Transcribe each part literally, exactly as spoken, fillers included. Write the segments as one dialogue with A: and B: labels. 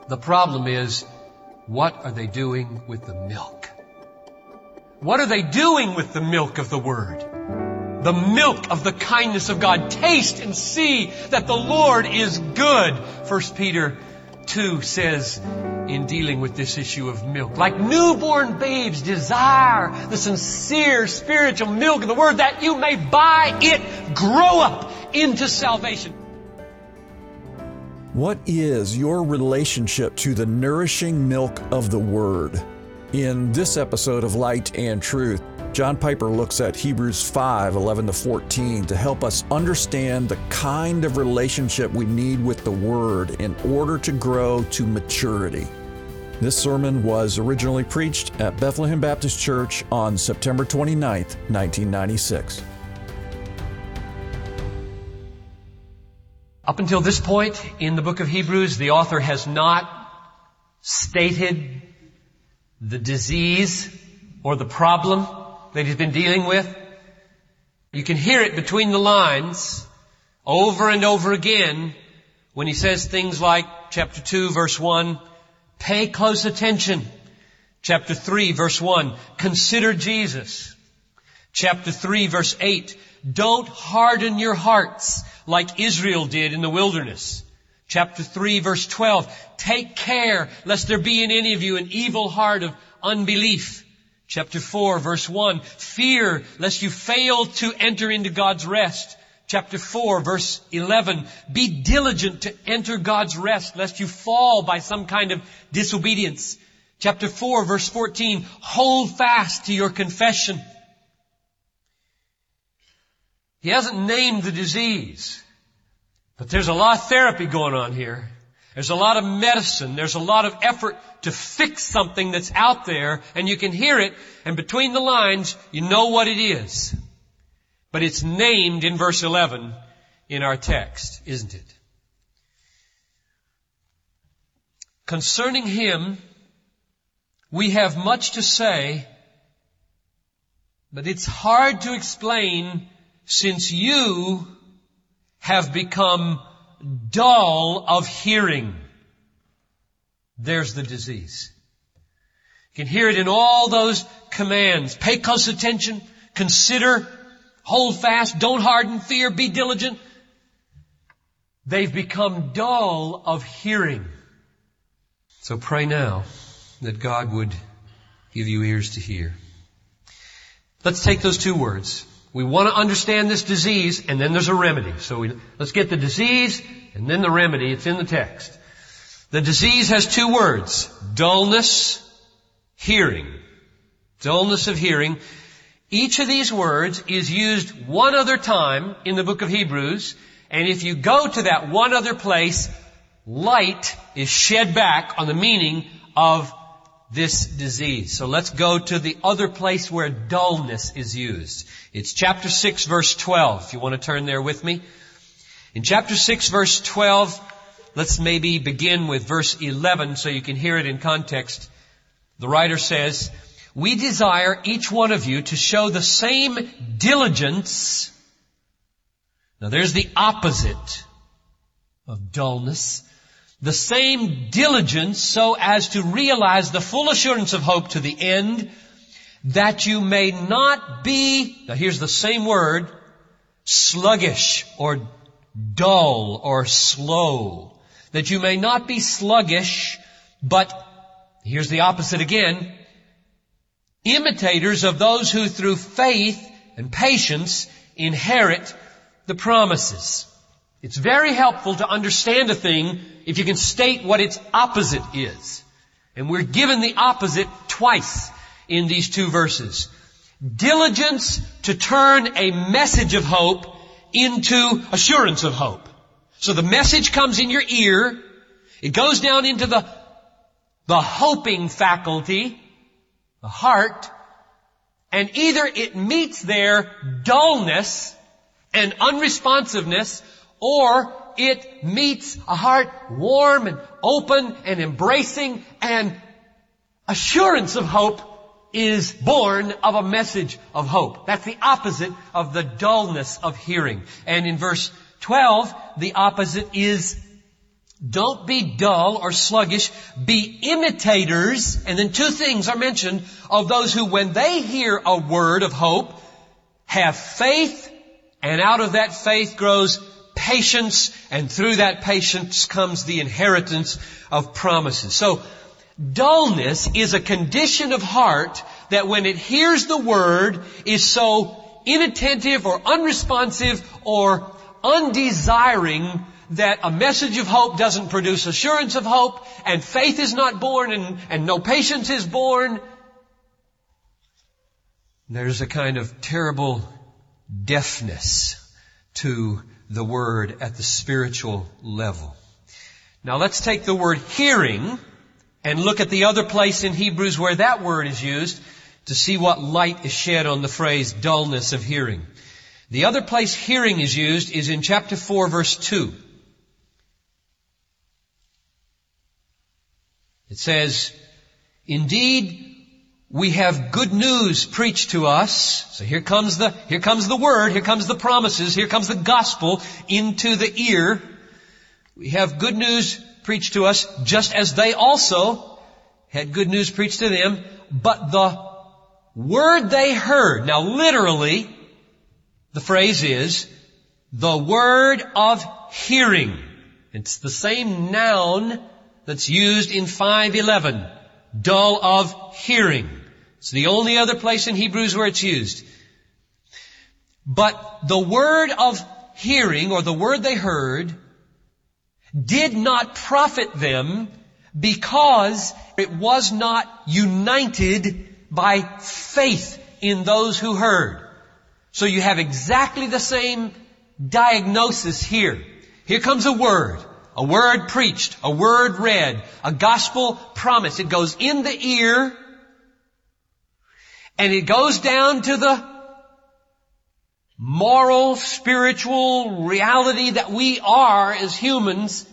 A: The problem is, what are they doing with the milk? What are they doing with the milk of the Word? The milk of the kindness of God. Taste and see that the Lord is good. First Peter two says, in dealing with this issue of milk, like newborn babes desire the sincere spiritual milk of the Word, that you may by it grow up into salvation.
B: What is your relationship to the nourishing milk of the Word? In this episode of Light and Truth, John Piper looks at Hebrews five, eleven to fourteen to help us understand the kind of relationship we need with the Word in order to grow to maturity. This sermon was originally preached at Bethlehem Baptist Church on September twenty-ninth, nineteen ninety-six.
A: Up until this point in the book of Hebrews, the author has not stated the disease or the problem that he's been dealing with. You can hear it between the lines over and over again when he says things like chapter two, verse one, pay close attention. Chapter three, verse one, consider Jesus. Chapter three, verse eight, don't harden your hearts like Israel did in the wilderness. Chapter three, verse twelve, take care lest there be in any of you an evil heart of unbelief. Chapter four, verse one, fear lest you fail to enter into God's rest. Chapter four, verse eleven, be diligent to enter God's rest lest you fall by some kind of disobedience. Chapter four, verse fourteen, hold fast to your confession. He hasn't named the disease, but there's a lot of therapy going on here. There's a lot of medicine. There's a lot of effort to fix something that's out there, and you can hear it, and between the lines, you know what it is. But it's named in verse eleven in our text, isn't it? Concerning Him, we have much to say, but it's hard to explain since you have become dull of hearing. There's the disease. You can hear it in all those commands. Pay close attention, consider, hold fast, don't harden, fear, be diligent. They've become dull of hearing. So pray now that God would give you ears to hear. Let's take those two words. We want to understand this disease, and then there's a remedy. So we, let's get the disease and then the remedy. It's in the text. The disease has two words: dullness, hearing. Dullness of hearing. Each of these words is used one other time in the book of Hebrews, and if you go to that one other place, light is shed back on the meaning of this disease. So let's go to the other place where dullness is used. It's chapter six, verse twelve, if you want to turn there with me. In chapter six, verse twelve, let's maybe begin with verse eleven so you can hear it in context. The writer says, we desire each one of you to show the same diligence. Now there's the opposite of dullness. The same diligence so as to realize the full assurance of hope to the end, that you may not be, now here's the same word, sluggish or dull or slow. That you may not be sluggish, but, here's the opposite again, imitators of those who through faith and patience inherit the promises. It's very helpful to understand a thing if you can state what its opposite is. And we're given the opposite twice in these two verses. Diligence to turn a message of hope into assurance of hope. So the message comes in your ear, it goes down into the, the hoping faculty, the heart, and either it meets their dullness and unresponsiveness, or it meets a heart warm and open and embracing, and assurance of hope is born of a message of hope. That's the opposite of the dullness of hearing. And in verse twelve, the opposite is Don't be dull or sluggish. Be imitators. And then two things are mentioned of those who, when they hear a word of hope, have faith, and out of that faith grows patience, and through that patience comes the inheritance of promises. So, dullness is a condition of heart that when it hears the word is so inattentive or unresponsive or undesiring that a message of hope doesn't produce assurance of hope, and faith is not born, and, and no patience is born. There's a kind of terrible deafness to the word at the spiritual level. Now let's take the word hearing and look at the other place in Hebrews where that word is used to see what light is shed on the phrase dullness of hearing. The other place hearing is used is in chapter four, verse two. It says, "Indeed, we have good news preached to us." So here comes the, here comes the word, here comes the promises, here comes the gospel into the ear. We have good news preached to us, just as they also had good news preached to them. But the word they heard, now literally, the phrase is, the word of hearing. It's the same noun that's used in five eleven. Dull of hearing. It's the only other place in Hebrews where it's used. But the word of hearing, or the word they heard, did not profit them because it was not united by faith in those who heard. So you have exactly the same diagnosis here. Here comes a word. A word preached, a word read, a gospel promise. It goes in the ear, and it goes down to the moral, spiritual reality that we are as humans,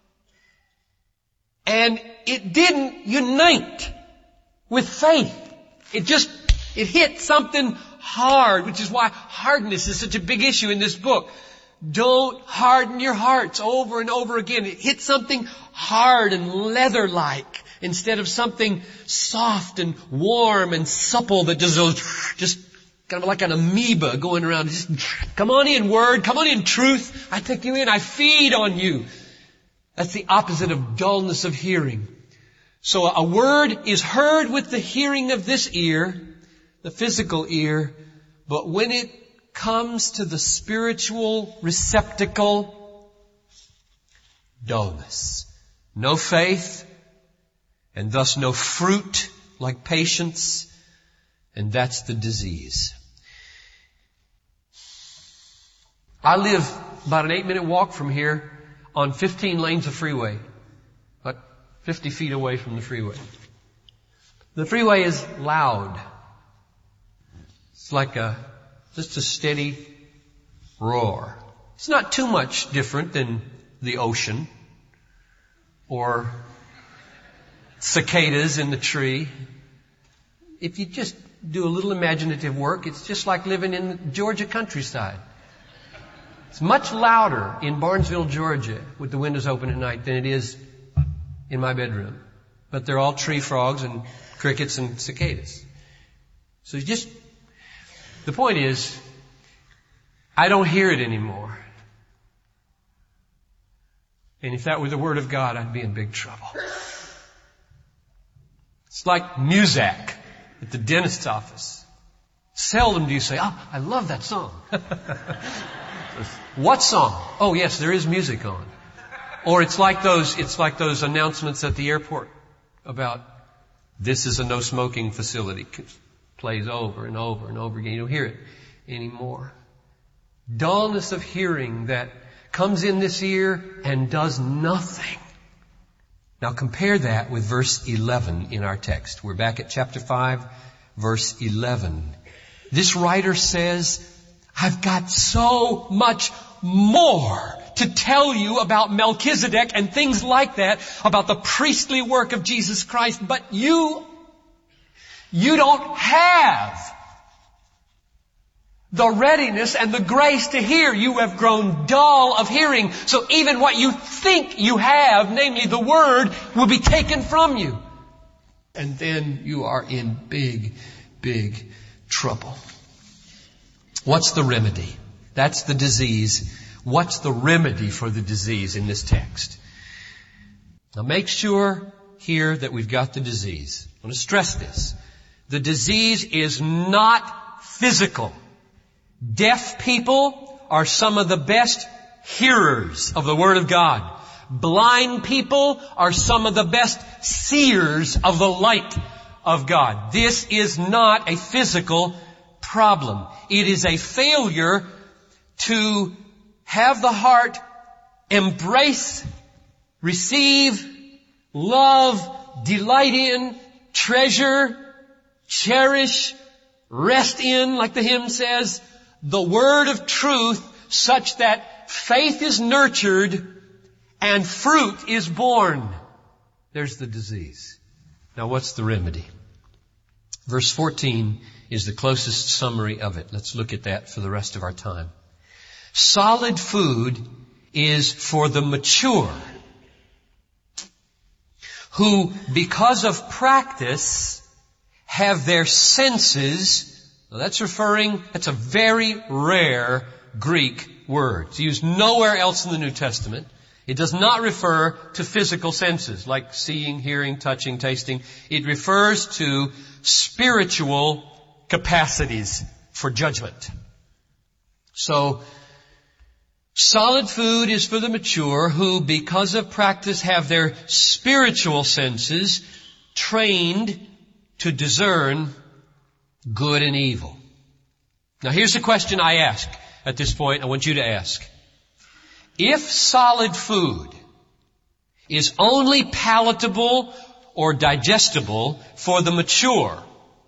A: and it didn't unite with faith. It just, it hit something hard, which is why hardness is such a big issue in this book. Don't harden your hearts over and over again. It hits something hard and leather-like instead of something soft and warm and supple that just goes, just kind of like an amoeba going around. Just come on in, word. Come on in, truth. I take you in. I feed on you. That's the opposite of dullness of hearing. So a word is heard with the hearing of this ear, the physical ear, but when it comes to the spiritual receptacle, dullness. No faith, and thus no fruit like patience, and that's the disease. I live about an eight minute walk from here on fifteen lanes of freeway, about fifty feet away from the freeway. The freeway is loud. It's like a Just a steady roar. It's not too much different than the ocean or cicadas in the tree. If you just do a little imaginative work, it's just like living in the Georgia countryside. It's much louder in Barnesville, Georgia, with the windows open at night than it is in my bedroom. But they're all tree frogs and crickets and cicadas. So you just... The point is, I don't hear it anymore. And if that were the Word of God, I'd be in big trouble. It's like Muzak at the dentist's office. Seldom do you say, oh, I love that song. What song? Oh, yes, there is music on. Or it's like those, it's like those announcements at the airport about this is a no smoking facility. Plays over and over and over again. You don't hear it anymore. Dullness of hearing that comes in this ear and does nothing. Now compare that with verse eleven in our text. We're back at chapter five, verse eleven. This writer says, I've got so much more to tell you about Melchizedek and things like that, about the priestly work of Jesus Christ, but you You don't have the readiness and the grace to hear. You have grown dull of hearing. So even what you think you have, namely the Word, will be taken from you. And then you are in big, big trouble. What's the remedy? That's the disease. What's the remedy for the disease in this text? Now make sure here that we've got the disease. I want to stress this. The disease is not physical. Deaf people are some of the best hearers of the Word of God. Blind people are some of the best seers of the light of God. This is not a physical problem. It is a failure to have the heart embrace, receive, love, delight in, treasure, cherish, rest in, like the hymn says, the word of truth, such that faith is nurtured and fruit is born. There's the disease. Now what's the remedy? Verse fourteen is the closest summary of it. Let's look at that for the rest of our time. Solid food is for the mature, who, because of practice, have their senses. Now that's referring, that's a very rare Greek word. It's used nowhere else in the New Testament. It does not refer to physical senses like seeing, hearing, touching, tasting. It refers to spiritual capacities for judgment. So, solid food is for the mature who, because of practice, have their spiritual senses trained to discern good and evil. Now here's the question I ask at this point. I want you to ask. If solid food is only palatable or digestible for the mature,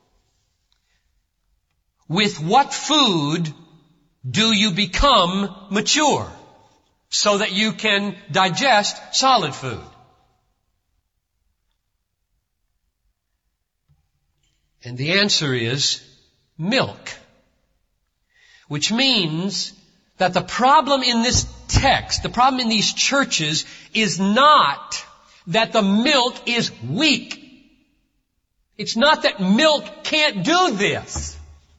A: with what food do you become mature so that you can digest solid food? And the answer is milk. Which means that the problem in this text, the problem in these churches, is not that the milk is weak. It's not that milk can't do this.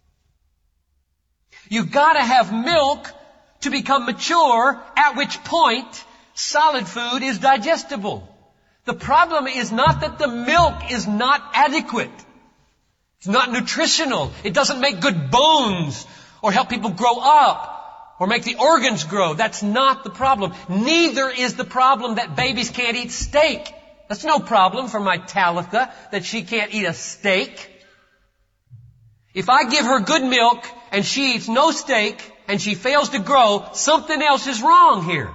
A: You've got to have milk to become mature, at which point solid food is digestible. The problem is not that the milk is not adequate. It's not nutritional. It doesn't make good bones or help people grow up or make the organs grow. That's not the problem. Neither is the problem that babies can't eat steak. That's no problem for my Talitha, that she can't eat a steak. If I give her good milk and she eats no steak and she fails to grow, something else is wrong here.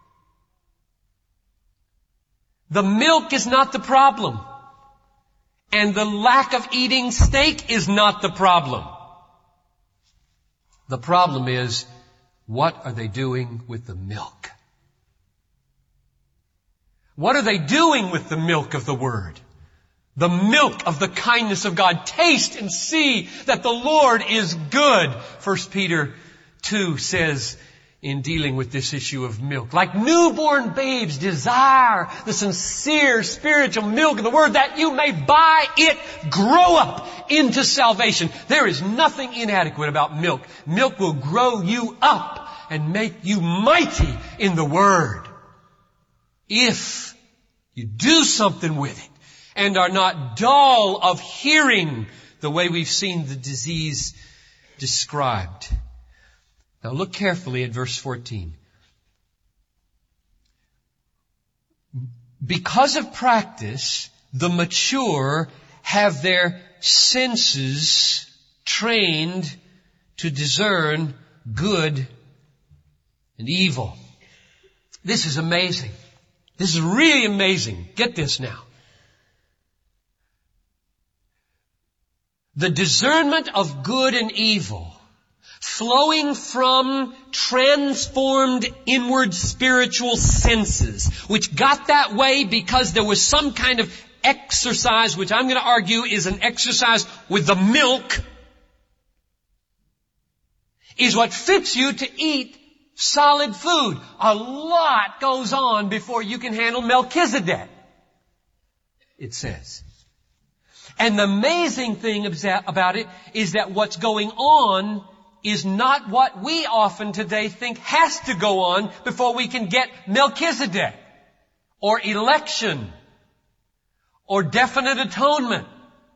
A: The milk is not the problem. And the lack of eating steak is not the problem. The problem is, what are they doing with the milk? What are they doing with the milk of the Word? The milk of the kindness of God. Taste and see that the Lord is good. First Peter two says, in dealing with this issue of milk, like newborn babes desire the sincere spiritual milk of the Word, that you may by it grow up into salvation. There is nothing inadequate about milk. Milk will grow you up and make you mighty in the Word, if you do something with it and are not dull of hearing, the way we've seen the disease described. Now look carefully at verse fourteen. Because of practice, the mature have their senses trained to discern good and evil. This is amazing. This is really amazing. Get this now. The discernment of good and evil, flowing from transformed inward spiritual senses, which got that way because there was some kind of exercise, which I'm going to argue is an exercise with the milk. is what fits you to eat solid food. A lot goes on before you can handle Melchizedek, it says. And the amazing thing about it is that what's going on is not what we often today think has to go on before we can get Melchizedek, or election, or definite atonement.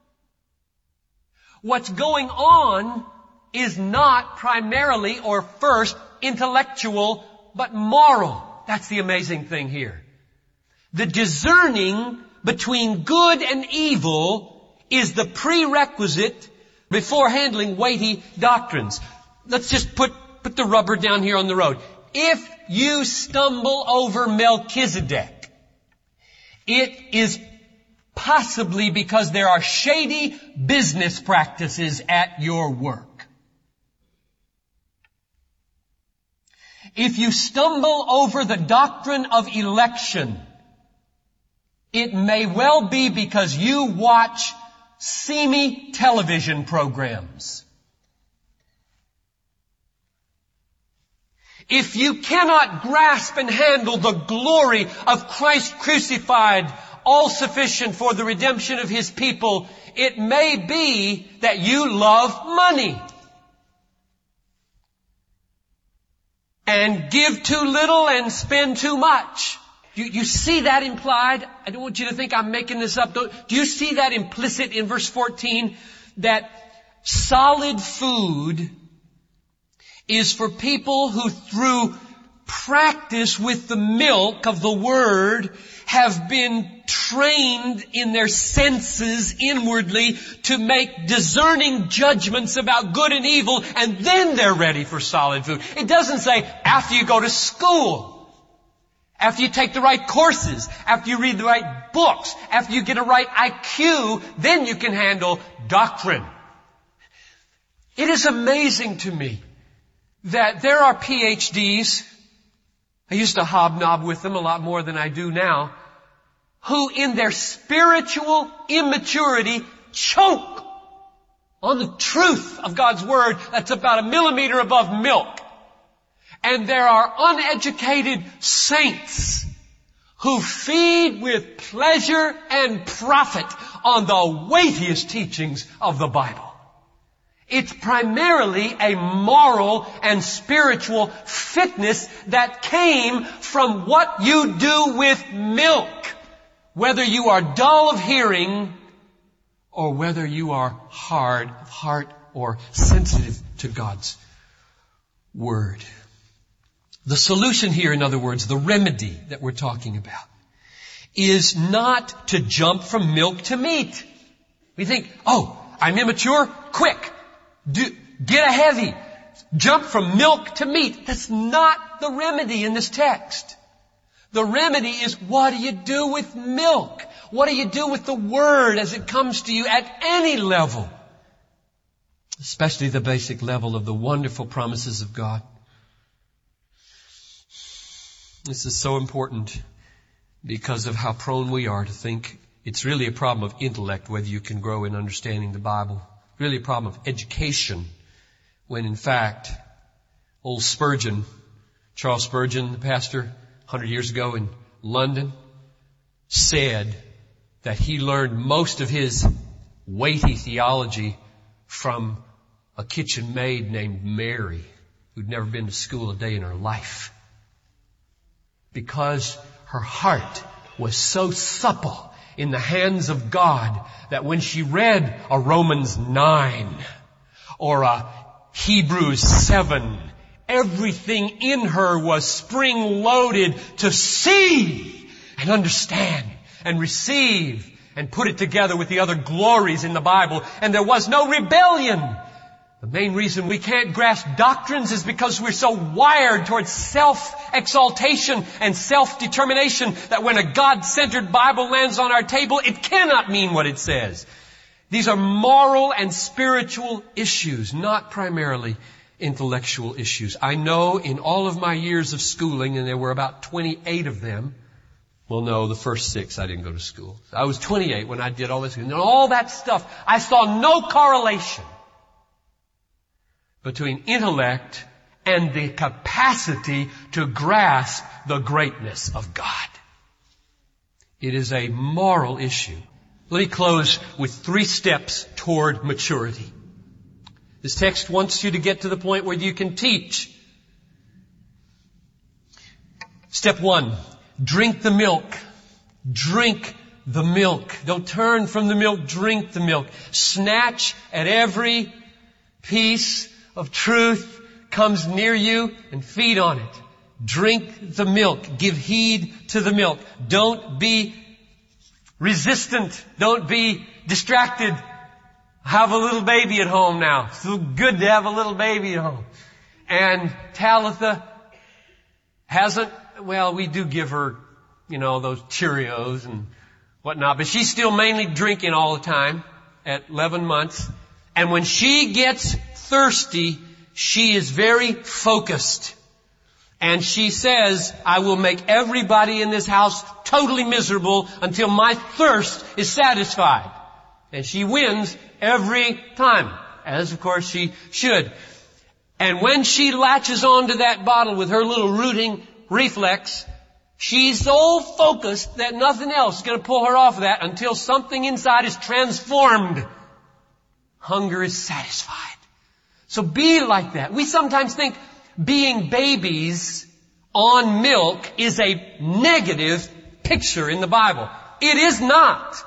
A: What's going on is not primarily or first intellectual, but moral. That's the amazing thing here. The discerning between good and evil is the prerequisite before handling weighty doctrines. Let's just put, put the rubber down here on the road. If you stumble over Melchizedek, it is possibly because there are shady business practices at your work. If you stumble over the doctrine of election, it may well be because you watch seamy television programs. If you cannot grasp and handle the glory of Christ crucified, all sufficient for the redemption of His people, it may be that you love money and give too little and spend too much. You, you see that implied? I don't want you to think I'm making this up. Do you see that implicit in verse fourteen? That solid food is for people who through practice with the milk of the Word have been trained in their senses inwardly to make discerning judgments about good and evil, and then they're ready for solid food. It doesn't say after you go to school, after you take the right courses, after you read the right books, after you get a right I Q, then you can handle doctrine. It is amazing to me that there are P H Ds, I used to hobnob with them a lot more than I do now, who in their spiritual immaturity choke on the truth of God's Word that's about a millimeter above milk. And there are uneducated saints who feed with pleasure and profit on the weightiest teachings of the Bible. It's primarily a moral and spiritual fitness that came from what you do with milk. Whether you are dull of hearing or whether you are hard of heart or sensitive to God's Word. The solution here, in other words, the remedy that we're talking about, is not to jump from milk to meat. We think, oh, I'm immature, quick. Do, get a heavy. Jump from milk to meat. That's not the remedy in this text. The remedy is, what do you do with milk? What do you do with the Word as it comes to you at any level? Especially the basic level of the wonderful promises of God. This is so important because of how prone we are to think it's really a problem of intellect whether you can grow in understanding the Bible. Really a problem of education, when in fact, old Spurgeon, Charles Spurgeon, the pastor one hundred years ago in London, said that he learned most of his weighty theology from a kitchen maid named Mary, who'd never been to school a day in her life. Because her heart was so supple in the hands of God that when she read a Romans nine or a Hebrews seven, everything in her was spring-loaded to see and understand and receive and put it together with the other glories in the Bible. And there was no rebellion. The main reason we can't grasp doctrines is because we're so wired towards self-exaltation and self-determination that when a God-centered Bible lands on our table, it cannot mean what it says. These are moral and spiritual issues, not primarily intellectual issues. I know in all of my years of schooling, and there were about twenty-eight of them, well, no, the first six I didn't go to school. I was twenty-eight when I did all this. And all that stuff, I saw no correlation between intellect and the capacity to grasp the greatness of God. It is a moral issue. Let me close with three steps toward maturity. This text wants you to get to the point where you can teach. Step one, drink the milk. Drink the milk. Don't turn from the milk, drink the milk. Snatch at every piece of truth comes near you and feed on it. Drink the milk. Give heed to the milk. Don't be resistant. Don't be distracted. I have a little baby at home now. It's so good to have a little baby at home. And Talitha hasn't, well, we do give her, you know, those Cheerios and whatnot, but she's still mainly drinking all the time at eleven months. And when she gets thirsty, she is very focused. And she says, I will make everybody in this house totally miserable until my thirst is satisfied. And she wins every time, as of course she should. And when she latches onto that bottle with her little rooting reflex, she's so focused that nothing else is going to pull her off of that until something inside is transformed. Hunger is satisfied. So be like that. We sometimes think being babies on milk is a negative picture in the Bible. It is not.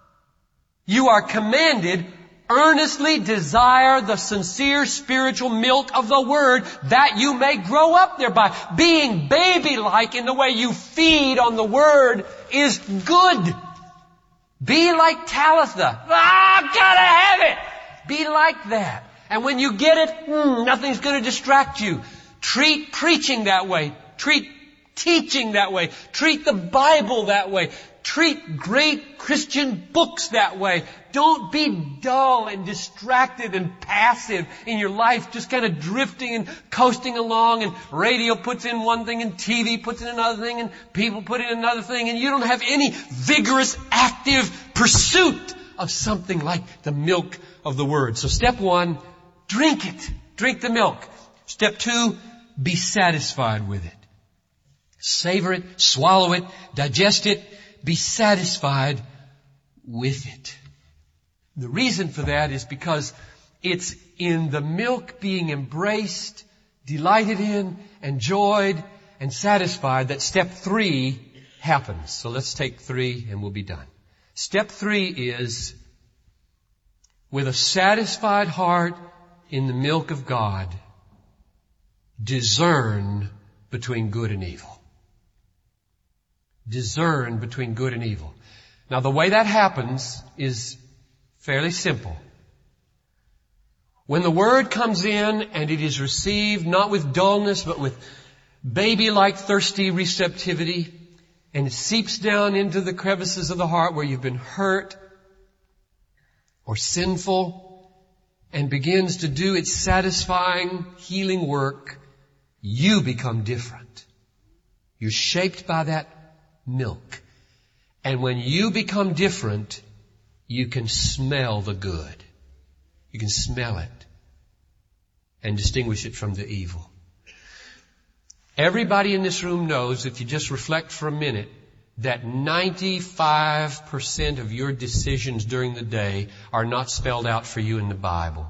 A: You are commanded, earnestly desire the sincere spiritual milk of the Word that you may grow up thereby. Being baby-like in the way you feed on the Word is good. Be like Talitha. Ah, I've gotta have it. Be like that. And when you get it, hmm, nothing's going to distract you. Treat preaching that way. Treat teaching that way. Treat the Bible that way. Treat great Christian books that way. Don't be dull and distracted and passive in your life, just kind of drifting and coasting along, and radio puts in one thing and T V puts in another thing and people put in another thing, and you don't have any vigorous, active pursuit of something like the milk of the Word. So step one, drink it. Drink the milk. Step two, be satisfied with it. Savor it, swallow it, digest it, be satisfied with it. The reason for that is because it's in the milk being embraced, delighted in, enjoyed, and satisfied that step three happens. So let's take three and we'll be done. Step three is, with a satisfied heart in the milk of God, discern between good and evil. Discern between good and evil. Now, the way that happens is fairly simple. When the Word comes in and it is received not with dullness but with baby-like thirsty receptivity, and it seeps down into the crevices of the heart where you've been hurt or sinful and begins to do its satisfying, healing work, you become different. You're shaped by that milk. And when you become different, you can smell the good. You can smell it and distinguish it from the evil. Everybody in this room knows, if you just reflect for a minute, that ninety-five percent of your decisions during the day are not spelled out for you in the Bible.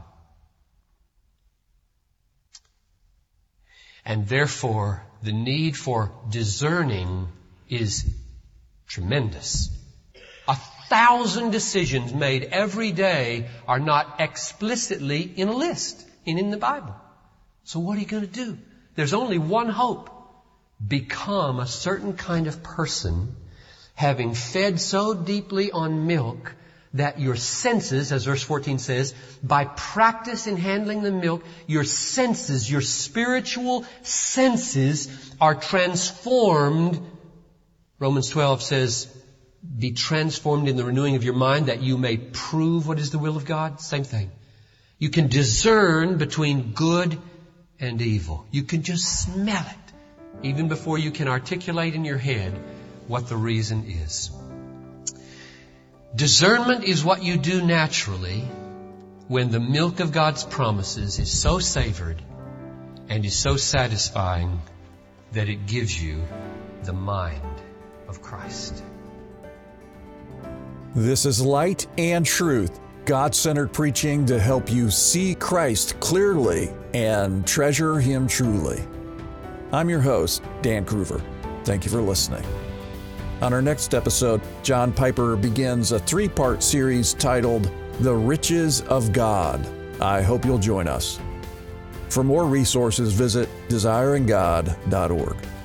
A: And therefore, the need for discerning is tremendous. A thousand decisions made every day are not explicitly in a list and in the Bible. So what are you going to do? There's only one hope. Become a certain kind of person, having fed so deeply on milk that your senses, as verse fourteen says, by practice in handling the milk, your senses, your spiritual senses are transformed. Romans twelve says, be transformed in the renewing of your mind that you may prove what is the will of God. Same thing. You can discern between good and evil. You can just smell it, even before you can articulate in your head what the reason is. Discernment is what you do naturally when the milk of God's promises is so savored and is so satisfying that it gives you the mind of Christ.
B: This is Light and Truth, God-centered preaching to help you see Christ clearly and treasure Him truly. I'm your host, Dan Groover. Thank you for listening. On our next episode, John Piper begins a three-part series titled The Riches of God. I hope you'll join us. For more resources, visit desiring god dot org.